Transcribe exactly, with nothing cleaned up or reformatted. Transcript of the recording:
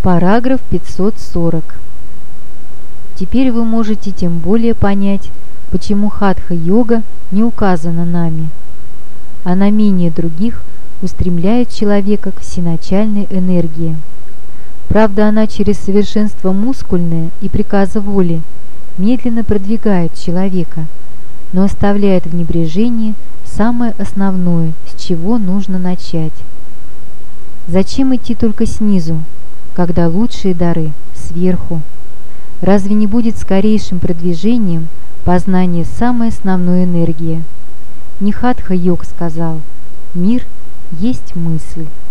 Параграф пятьсот сорок. Теперь вы можете тем более понять, почему хатха-йога не указана нами. Она менее других устремляет человека к всеначальной энергии. Правда, она через совершенство мускульное и приказа воли медленно продвигает человека, но оставляет в небрежении самое основное, с чего нужно начать. Зачем идти только снизу, когда лучшие дары сверху? Разве не будет скорейшим продвижением познание самой основной энергии? Не хатха-йог сказал: «Мир есть мысль».